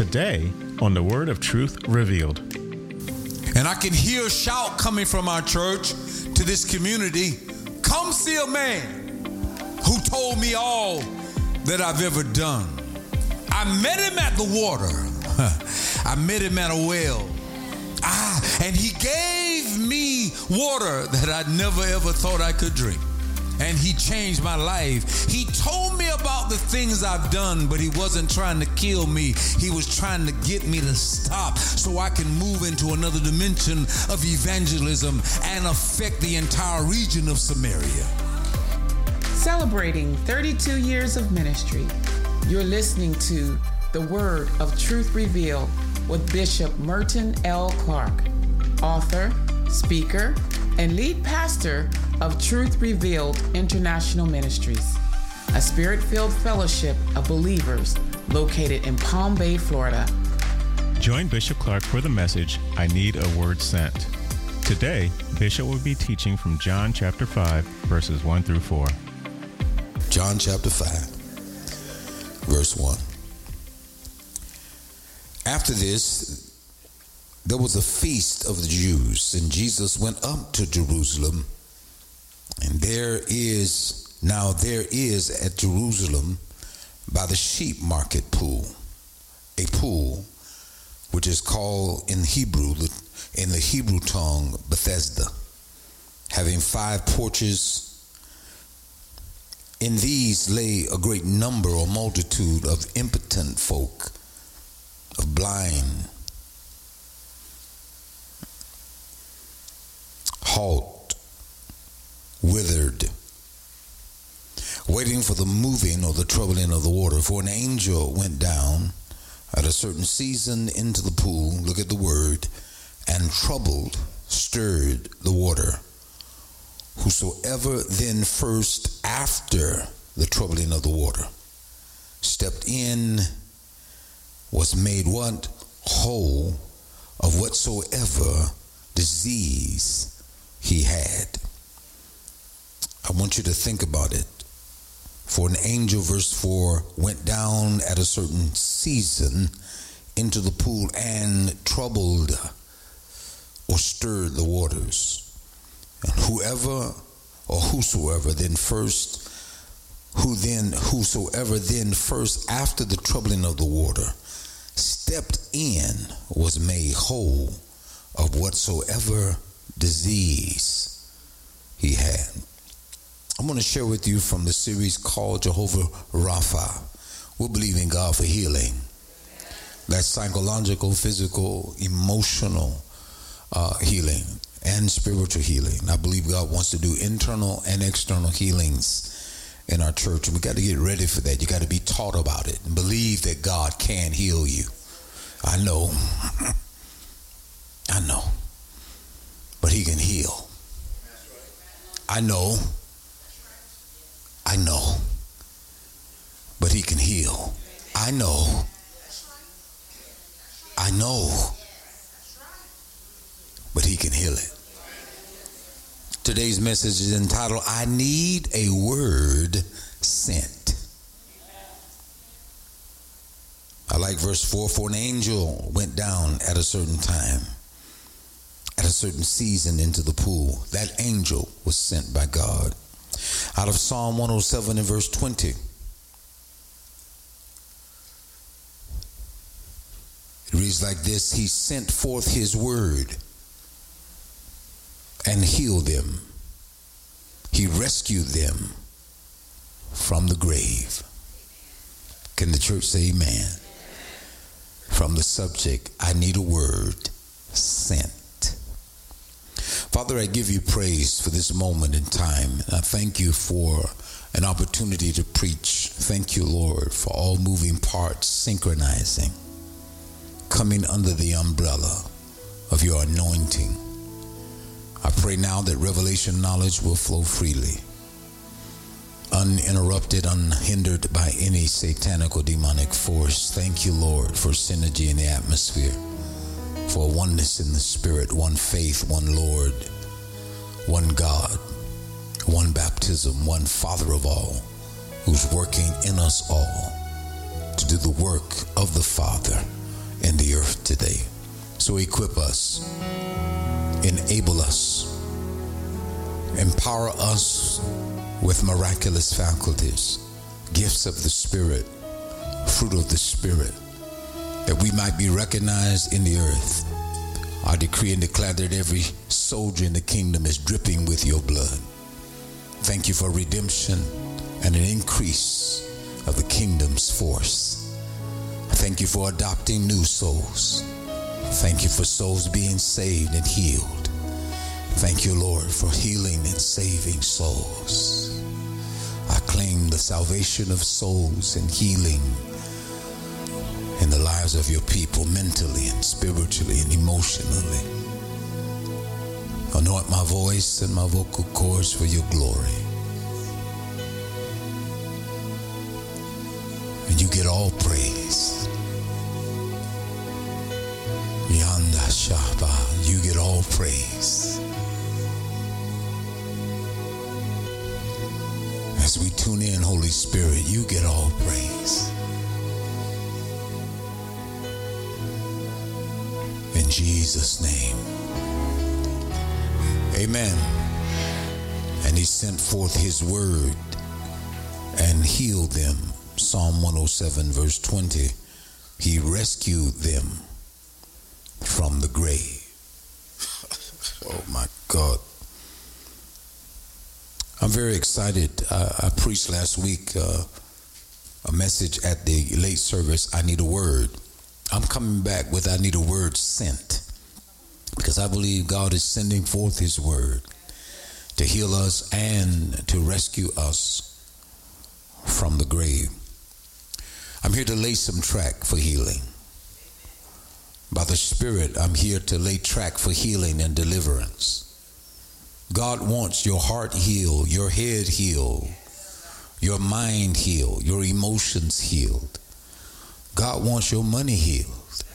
Today on the Word of Truth Revealed. And I can hear a shout coming from our church to this community. Come see a man who told me all that I've ever done. I met him at the water. I met him at a well. And he gave me water that I never ever thought I could drink. And he changed my life. He told me about the things I've done, but he wasn't trying to kill me. He was trying to get me to stop so I can move into another dimension of evangelism and affect the entire region of Samaria. Celebrating 32 years of ministry, you're listening to The Word of Truth Revealed with Bishop Merton L. Clark, author, speaker, and lead pastor of Truth Revealed International Ministries, a spirit-filled fellowship of believers located in Palm Bay, Florida. Join Bishop Clark for the message, I Need a Word Sent. Today, Bishop will be teaching from John chapter 5, verses 1 through 4. John chapter 5, verse 1. After this, there was a feast of the Jews, and Jesus went up to Jerusalem. And there is at Jerusalem by the sheep market pool, a pool which is called in the Hebrew tongue, Bethesda, having 5 porches. In these lay a great number or multitude of impotent folk, of blind, halt, withered, waiting for the moving or the troubling of the water. For an angel went down at a certain season into the pool, look at the word, and stirred the water. Whosoever then first after the troubling of the water stepped in was made what? Whole of whatsoever disease he had. I want you to think about it. For an angel, verse 4, went down at a certain season into the pool and troubled or stirred the waters. And whosoever then first after the troubling of the water stepped in was made whole of whatsoever disease he had. I'm going to share with you from the series called Jehovah Rapha. We're believing God for healing. That's psychological, physical, emotional healing and spiritual healing. I believe God wants to do internal and external healings in our church. And we got to get ready for that. You got to be taught about it and believe that God can heal you. I know. But he can heal. I know. But he can heal. I know. But he can heal it. Today's message is entitled, I Need a Word Sent. I like verse 4. For an angel went down at a certain time, at a certain season into the pool. That angel was sent by God. Out of Psalm 107 and verse 20. It reads like this: He sent forth his word and healed them. He rescued them from the grave. Can the church say amen? From the subject, I need a word sent. Father, I give you praise for this moment in time. And I thank you for an opportunity to preach. Thank you, Lord, for all moving parts synchronizing, coming under the umbrella of your anointing. I pray now that revelation knowledge will flow freely, uninterrupted, unhindered by any satanic or demonic force. Thank you, Lord, for synergy in the atmosphere, for oneness in the spirit, one faith, one Lord, one God, one baptism, one Father of all, who's working in us all to do the work of the Father in the earth today. So equip us, enable us, empower us with miraculous faculties, gifts of the Spirit, fruit of the Spirit, that we might be recognized in the earth. I decree and declare that every soldier in the kingdom is dripping with your blood. Thank you for redemption and an increase of the kingdom's force. Thank you for adopting new souls. Thank you for souls being saved and healed. Thank you, Lord, for healing and saving souls. I claim the salvation of souls and healing in the lives of your people, mentally and spiritually and emotionally. Anoint my voice and my vocal cords for your glory. And you get all praise. Yanda Shaba, you get all praise. As we tune in, Holy Spirit, you get all praise. In Jesus' name. Amen. And he sent forth his word and healed them. Psalm 107 verse 20. He rescued them from the grave. Oh my God. I'm very excited. I preached last week a message at the late service, I need a word. I'm coming back with I need a word sent, because I believe God is sending forth his word to heal us and to rescue us from the grave. I'm here to lay some track for healing. By the Spirit, I'm here to lay track for healing and deliverance. God wants your heart healed, your head healed, your mind healed, your emotions healed. God wants your money healed.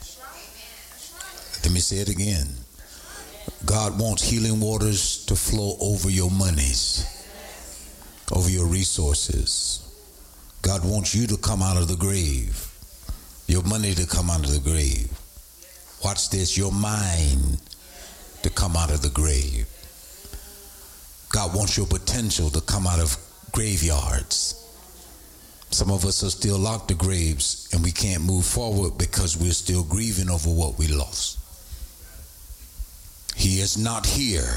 Let me say it again. God wants healing waters to flow over your monies, over your resources. God wants you to come out of the grave, your money to come out of the grave. Watch this, your mind to come out of the grave. God wants your potential to come out of graveyards. Some of us are still locked to graves and we can't move forward because we're still grieving over what we lost. He is not here.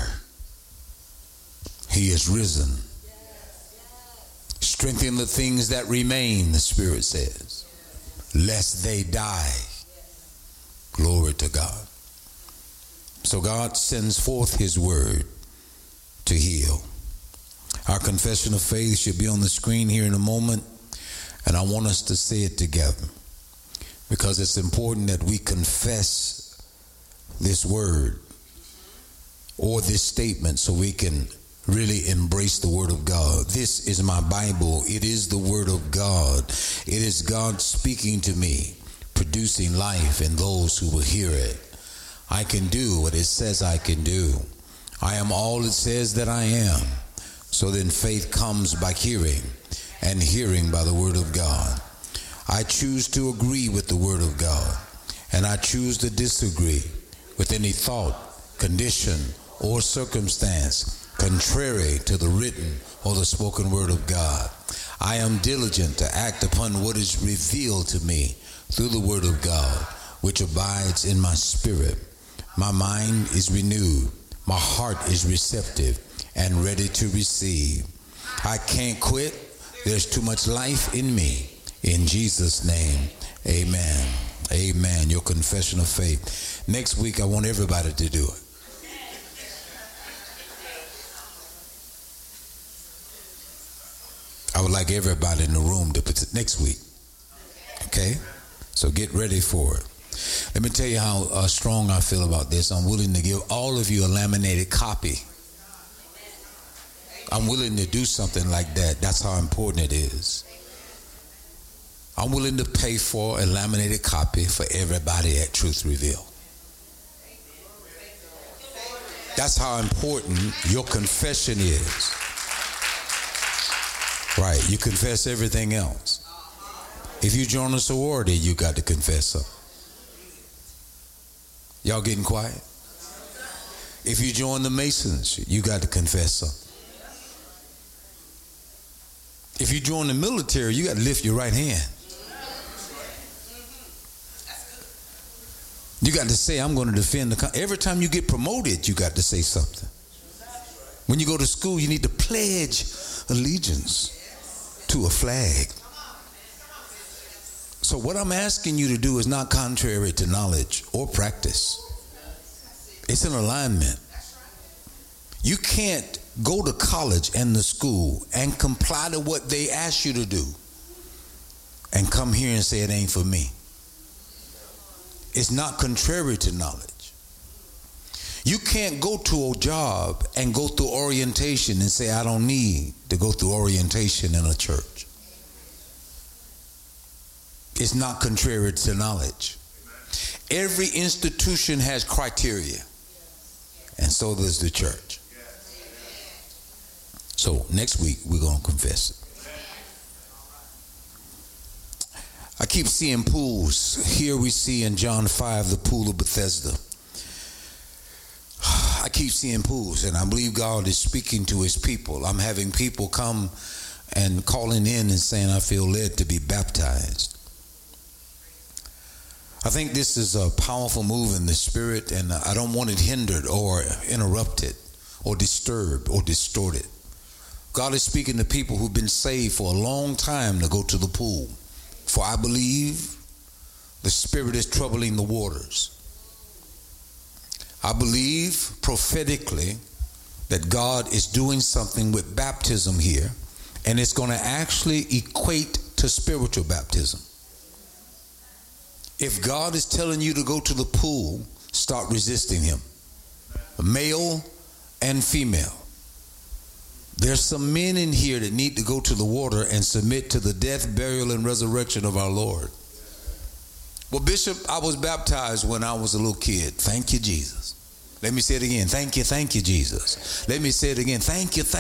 He is risen. Strengthen the things that remain, the Spirit says, lest they die. Glory to God. So God sends forth his word to heal. Our confession of faith should be on the screen here in a moment, and I want us to say it together because it's important that we confess this word or this statement so we can really embrace the word of God. This is my Bible. It is the word of God. It is God speaking to me, producing life in those who will hear it. I can do what it says I can do. I am all it says that I am. So then faith comes by hearing, and hearing by the word of God. I choose to agree with the word of God, and I choose to disagree with any thought, condition, or circumstance contrary to the written or the spoken word of God. I am diligent to act upon what is revealed to me through the word of God, which abides in my spirit. My mind is renewed. My heart is receptive and ready to receive. I can't quit. There's too much life in me. In Jesus' name, amen. Amen. Your confession of faith. Next week, I want everybody to do it. I would like everybody in the room to put it next week. Okay? So get ready for it. Let me tell you how strong I feel about this. I'm willing to give all of you a laminated copy. I'm willing to do something like that. That's how important it is. I'm willing to pay for a laminated copy for everybody at Truth Reveal. That's how important your confession is. Right, you confess everything else. If you join a sorority, you got to confess something. Y'all getting quiet? If you join the Masons, you got to confess something. If you join the military, you got to lift your right hand. You got to say, I'm going to defend the country. Every time you get promoted, you got to say something. When you go to school, you need to pledge allegiance to a flag. So what I'm asking you to do is not contrary to knowledge or practice. It's an alignment. You can't go to college and the school and comply to what they ask you to do and come here and say it ain't for me. It's not contrary to knowledge. You can't go to a job and go through orientation and say, I don't need to go through orientation in a church. It's not contrary to knowledge. Every institution has criteria, and so does the church. So next week, we're going to confess it. I keep seeing pools. Here we see in John 5, the pool of Bethesda. I keep seeing pools, and I believe God is speaking to his people. I'm having people come and calling in and saying, I feel led to be baptized. I think this is a powerful move in the spirit, and I don't want it hindered or interrupted or disturbed or distorted. God is speaking to people who've been saved for a long time to go to the pool. For I believe the Spirit is troubling the waters. I believe prophetically that God is doing something with baptism here, and it's going to actually equate to spiritual baptism. If God is telling you to go to the pool, start resisting him. Male and female. There's some men in here that need to go to the water and submit to the death, burial, and resurrection of our Lord. Well, Bishop, I was baptized when I was a little kid. Thank you, Jesus. Let me say it again. Thank you, Jesus. Let me say it again. Thank you,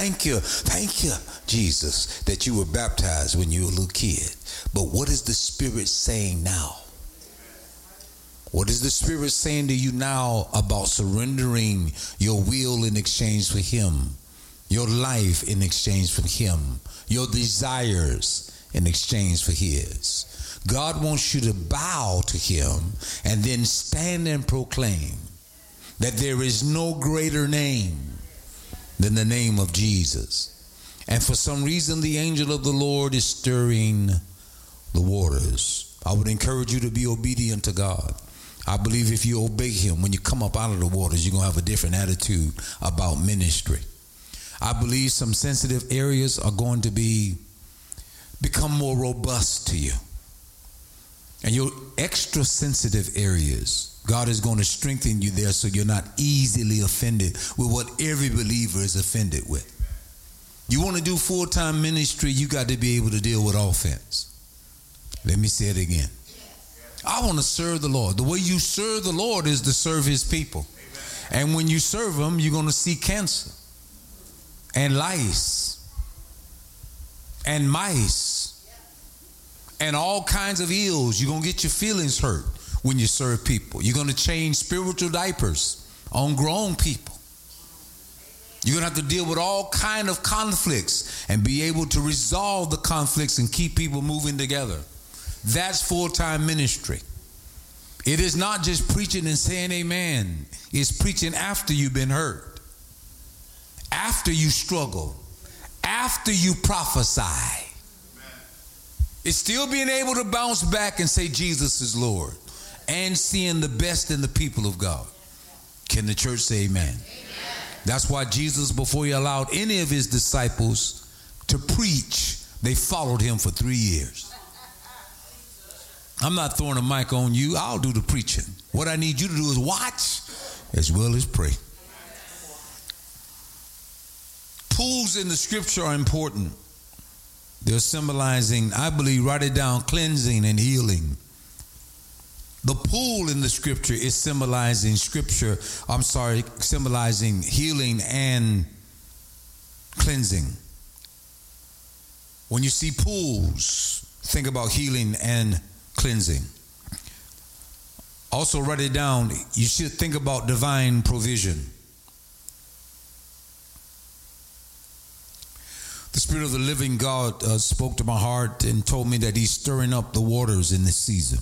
Jesus, that you were baptized when you were a little kid. But what is the Spirit saying now? What is the Spirit saying to you now about surrendering your will in exchange for him? Your life in exchange for him, your desires in exchange for his. God wants you to bow to him and then stand and proclaim that there is no greater name than the name of Jesus. And for some reason, the angel of the Lord is stirring the waters. I would encourage you to be obedient to God. I believe if you obey him, when you come up out of the waters, you're going to have a different attitude about ministry. I believe some sensitive areas are going to become more robust to you. And your extra sensitive areas, God is going to strengthen you there so you're not easily offended with what every believer is offended with. You want to do full-time ministry, you got to be able to deal with offense. Let me say it again. I want to serve the Lord. The way you serve the Lord is to serve his people. And when you serve him, you're going to see cancer and lice and mice and all kinds of ills. You're going to get your feelings hurt when you serve people. You're going to change spiritual diapers on grown people. You're going to have to deal with all kind of conflicts and be able to resolve the conflicts and keep people moving together. That's full-time ministry. It is not just preaching and saying amen. It's preaching after you've been hurt. After you struggle, after you prophesy. It's still being able to bounce back and say Jesus is Lord and seeing the best in the people of God. Can the church say amen? Amen. That's why Jesus, before he allowed any of his disciples to preach, they followed him for 3 years. I'm not throwing a mic on you. I'll do the preaching. What I need you to do is watch as well as pray. Pools in the scripture are important. They're symbolizing, I believe, write it down, cleansing and healing. The pool in the scripture is symbolizing symbolizing healing and cleansing. When you see pools, think about healing and cleansing. Also write it down. You should think about divine provision. The Spirit of the living God spoke to my heart and told me that he's stirring up the waters in this season.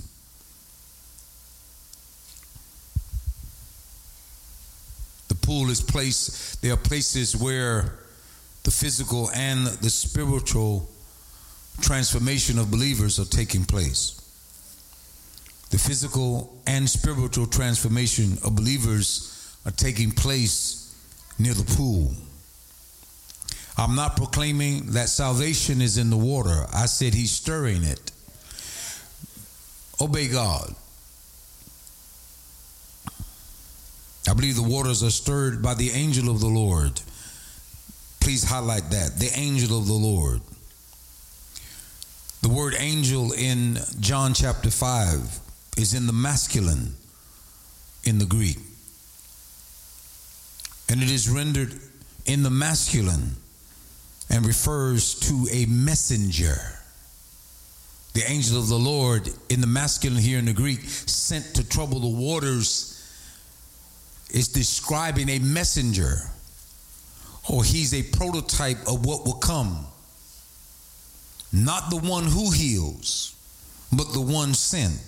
The pool is placed, there are places where the physical and the spiritual transformation of believers are taking place. The physical and spiritual transformation of believers are taking place near the pool. I'm not proclaiming that salvation is in the water. I said he's stirring it. Obey God. I believe the waters are stirred by the angel of the Lord. Please highlight that. The angel of the Lord. The word angel in John chapter 5 is in the masculine in the Greek. And it is rendered in the masculine and refers to a messenger. The angel of the Lord in the masculine here in the Greek, sent to trouble the waters, is describing a messenger, or he's a prototype of what will come. Not the one who heals, but the one sent.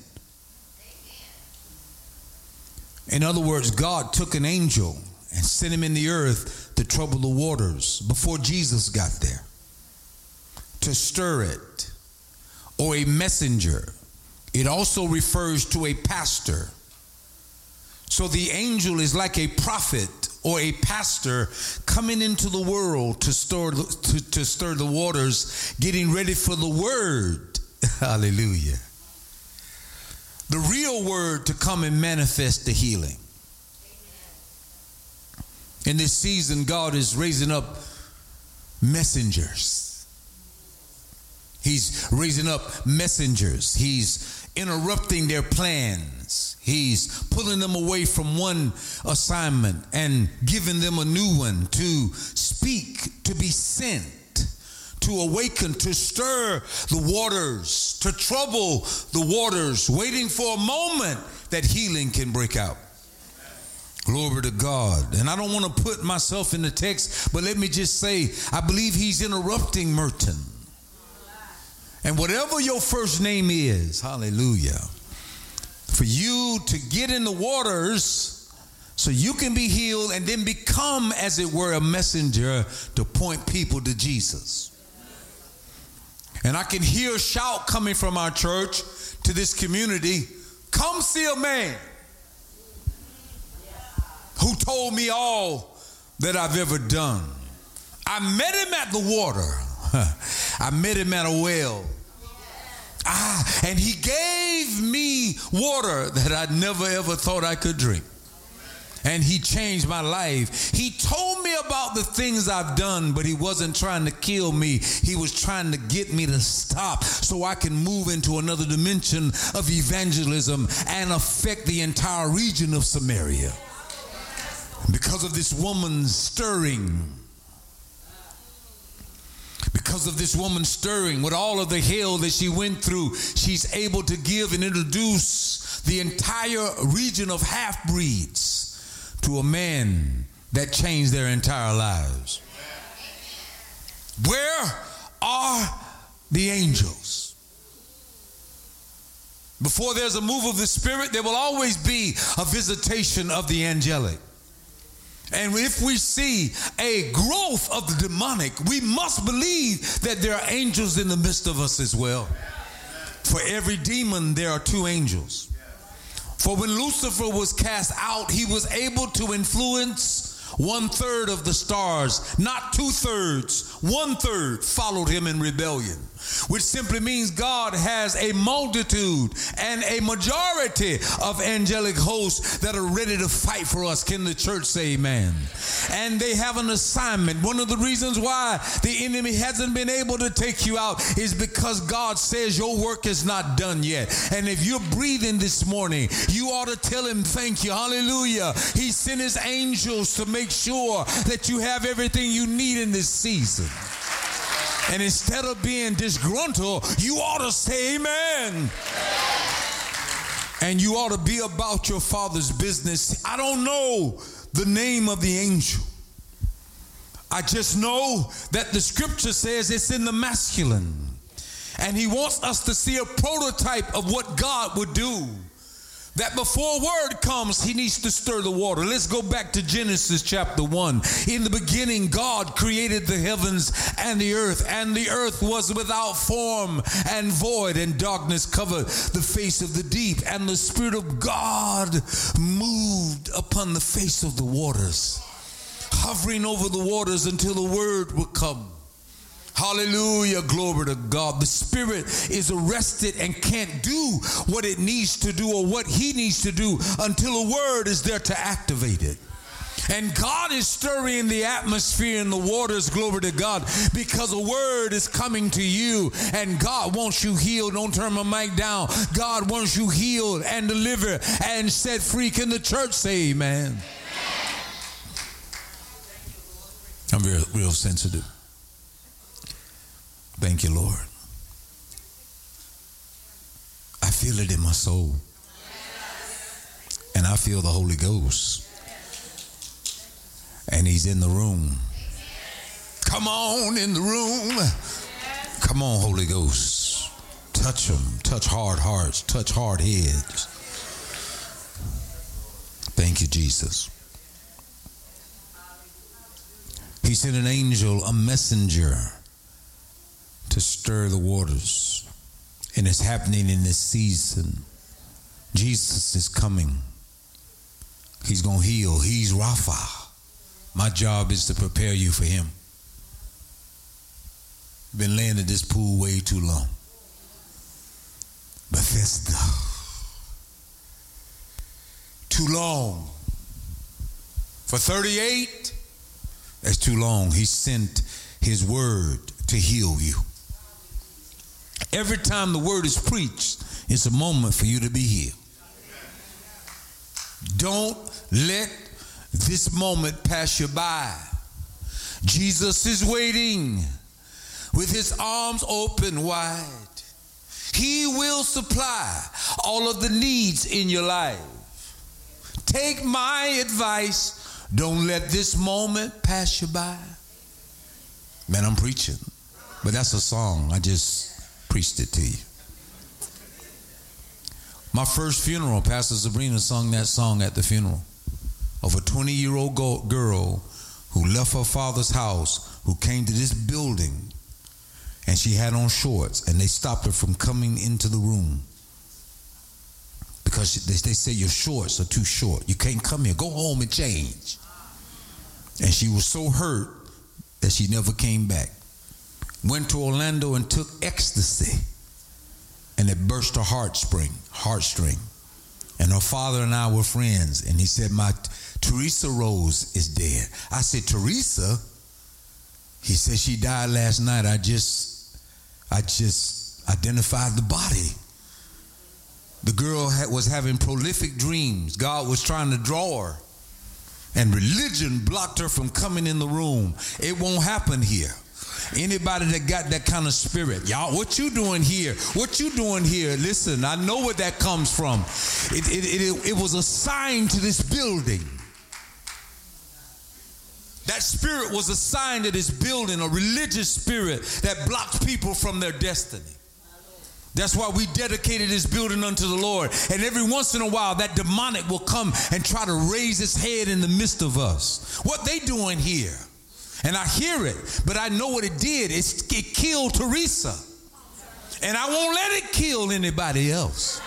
In other words, God took an angel and sent him in the earth to trouble the waters before Jesus got there, to stir it, or a messenger. It also refers to a pastor. So the angel is like a prophet or a pastor coming into the world to stir the waters, getting ready for the word. Hallelujah. The real word to come and manifest the healing. In this season, God is raising up messengers. He's raising up messengers. He's interrupting their plans. He's pulling them away from one assignment and giving them a new one to speak, to be sent, to awaken, to stir the waters, to trouble the waters, waiting for a moment that healing can break out. Glory to God. And I don't want to put myself in the text, but let me just say, I believe he's interrupting Merton. And whatever your first name is, hallelujah, for you to get in the waters so you can be healed and then become, as it were, a messenger to point people to Jesus. And I can hear a shout coming from our church to this community, come see a man who told me all that I've ever done. I met him at the water. I met him at a well. And he gave me water that I never ever thought I could drink. And he changed my life. He told me about the things I've done, but he wasn't trying to kill me. He was trying to get me to stop so I can move into another dimension of evangelism and affect the entire region of Samaria. Because of this woman's stirring, with all of the hell that she went through, she's able to give and introduce the entire region of half-breeds to a man that changed their entire lives. Where are the angels? Before there's a move of the Spirit, there will always be a visitation of the angelic. And if we see a growth of the demonic, we must believe that there are angels in the midst of us as well. For every demon, there are two angels. For when Lucifer was cast out, he was able to influence 1/3 of the stars, not 2/3, 1/3 followed him in rebellion, which simply means God has a multitude and a majority of angelic hosts that are ready to fight for us. Can the church say amen? And they have an assignment. One of the reasons why the enemy hasn't been able to take you out is because God says your work is not done yet. And if you're breathing this morning, you ought to tell him thank you. Hallelujah. He sent his angels to make sure that you have everything you need in this season. And instead of being disgruntled, you ought to say amen. And you ought to be about your Father's business. I don't know the name of the angel. I just know that the scripture says it's in the masculine. And he wants us to see a prototype of what God would do. That before word comes, he needs to stir the water. Let's go back to Genesis chapter 1. In the beginning, God created the heavens and the earth was without form and void, and darkness covered the face of the deep. And the Spirit of God moved upon the face of the waters, hovering over the waters until the word would come. Hallelujah, glory to God. The Spirit is arrested and can't do what it needs to do or what he needs to do until a word is there to activate it. And God is stirring the atmosphere and the waters, glory to God, because a word is coming to you, and God wants you healed. Don't turn my mic down. God wants you healed and delivered and set free. Can the church say amen? I'm real sensitive. Thank you, Lord. I feel it in my soul. And I feel the Holy Ghost. And he's in the room. Come on in the room. Come on, Holy Ghost. Touch them. Touch hard hearts. Touch hard heads. Thank you, Jesus. He sent an angel, a messenger, to stir the waters. And it's happening in this season. Jesus is coming. He's going to heal. He's Rapha. My job is to prepare you for him. Been laying at this pool way too long. Bethesda. Too long. For 38, that's too long. He sent his word to heal you. Every time the word is preached, it's a moment for you to be healed. Don't let this moment pass you by. Jesus is waiting with his arms open wide. He will supply all of the needs in your life. Take my advice. Don't let this moment pass you by. Man, I'm preaching. But that's a song. I just preached it to you. My first funeral, Pastor Sabrina sung that song at the funeral of a 20-year-old girl who left her father's house, who came to this building, and she had on shorts, and they stopped her from coming into the room because they say your shorts are too short. You can't come here. Go home and change. And she was so hurt that she never came back. Went to Orlando and took ecstasy, and it burst her heartstring. And her father and I were friends, and he said, my Teresa Rose is dead. I said, Teresa? He said, she died last night. I just identified the body. The girl was having prolific dreams. God was trying to draw her, and religion blocked her from coming in the room. It won't happen here. Anybody that got that kind of spirit, y'all, what you doing here? What you doing here? Listen, I know where that comes from. It was a sign to this building. That spirit was assigned to this building, a religious spirit that blocked people from their destiny. That's why we dedicated this building unto the Lord. And every once in a while, that demonic will come and try to raise its head in the midst of us. What they doing here? And I hear it, but I know what it did. It killed Teresa. And I won't let it kill anybody else.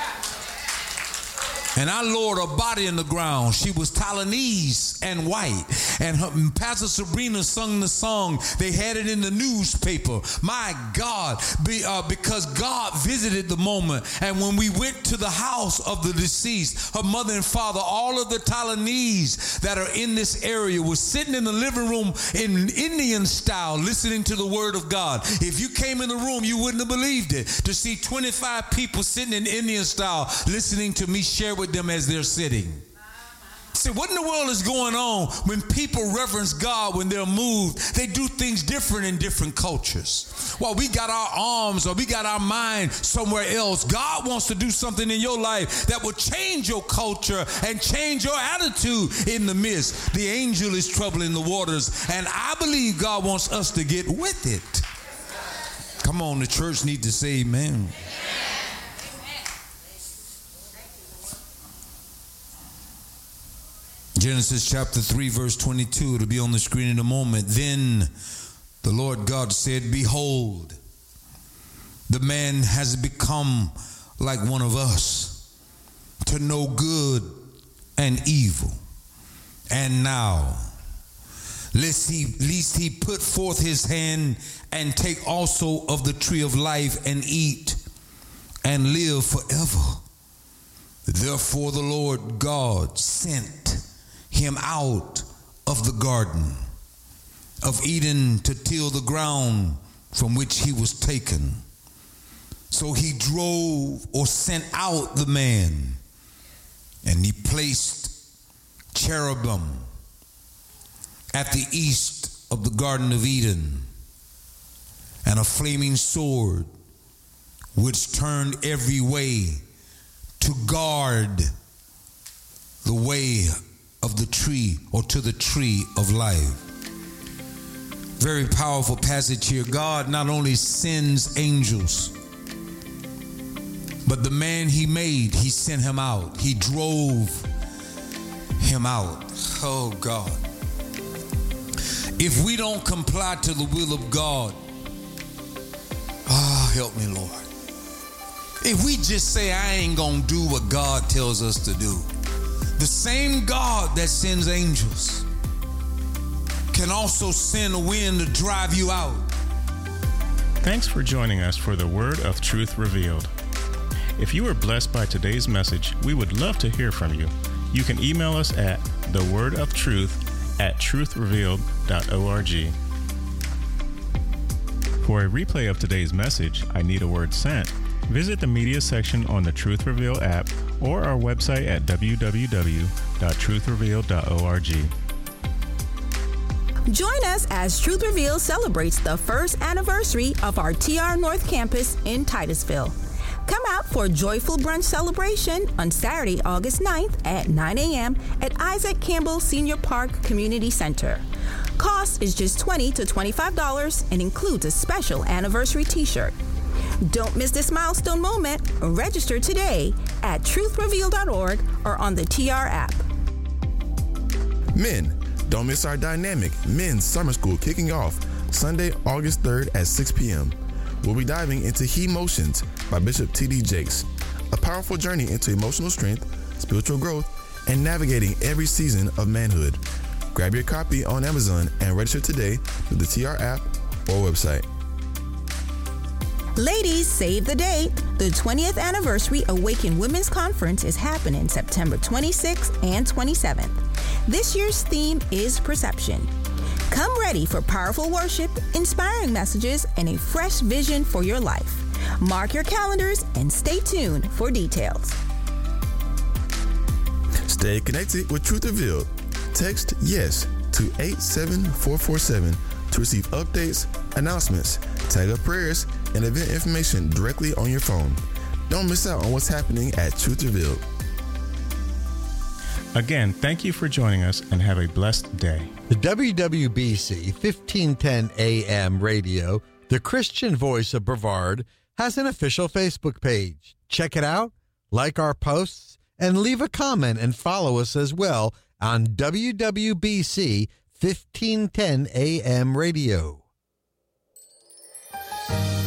And I lowered her body in the ground. She was Taiwanese and white. And Pastor Sabrina sung the song. They had it in the newspaper. My God, because God visited the moment. And when we went to the house of the deceased, her mother and father, all of the Taiwanese that are in this area were sitting in the living room in Indian style, listening to the word of God. If you came in the room, you wouldn't have believed it. To see 25 people sitting in Indian style, listening to me share with them as they're sitting. See, what in the world is going on when people reverence God, when they're moved? They do things different in different cultures. Well, we got our arms or we got our mind somewhere else. God wants to do something in your life that will change your culture and change your attitude in the midst. The angel is troubling the waters, and I believe God wants us to get with it. Come on, the church need to say amen. Genesis chapter 3, verse 22. It'll be on the screen in a moment. Then the Lord God said, behold, the man has become like one of us, to know good and evil. And now, lest he put forth his hand and take also of the tree of life and eat and live forever. Therefore the Lord God sent him out of the garden of Eden to till the ground from which he was taken. So he drove or sent out the man, and he placed cherubim at the east of the Garden of Eden, and a flaming sword which turned every way to guard the way of the tree, or to the tree of life. Very powerful passage here. God not only sends angels, but the man he made, he sent him out. He drove him out. Oh God. If we don't comply to the will of God, help me, Lord. If we just say, I ain't gonna do what God tells us to do, the same God that sends angels can also send a wind to drive you out. Thanks for joining us for the Word of Truth Revealed. If you were blessed by today's message, we would love to hear from you. You can email us at thewordofTruth@truthrevealed.org. For a replay of today's message, I Need a Word Sent, visit the media section on the Truth Revealed app or our website at www.truthrevealed.org. Join us as Truth Revealed celebrates the first anniversary of our TR North Campus in Titusville. Come out for a joyful brunch celebration on Saturday, August 9th at 9 a.m. at Isaac Campbell Senior Park Community Center. Cost is just $20 to $25 and includes a special anniversary t-shirt. Don't miss this milestone moment. Register today at truthrevealed.org or on the TR app. Men, don't miss our dynamic men's summer school kicking off Sunday, August 3rd at 6 p.m. We'll be diving into He Motions by Bishop T.D. Jakes, a powerful journey into emotional strength, spiritual growth, and navigating every season of manhood. Grab your copy on Amazon and register today with the TR app or website. Ladies, save the date. The 20th anniversary Awaken Women's Conference is happening September 26th and 27th. This year's theme is perception. Come ready for powerful worship, inspiring messages, and a fresh vision for your life. Mark your calendars and stay tuned for details. Stay connected with Truth Revealed. Text YES to 87447 to receive updates, announcements, tag up prayers, and event information directly on your phone. Don't miss out on what's happening at Truth Revealed. Again, thank you for joining us and have a blessed day. The WWBC 1510 AM radio, the Christian voice of Brevard, has an official Facebook page. Check it out, like our posts, and leave a comment and follow us as well on WWBC 1510 AM radio.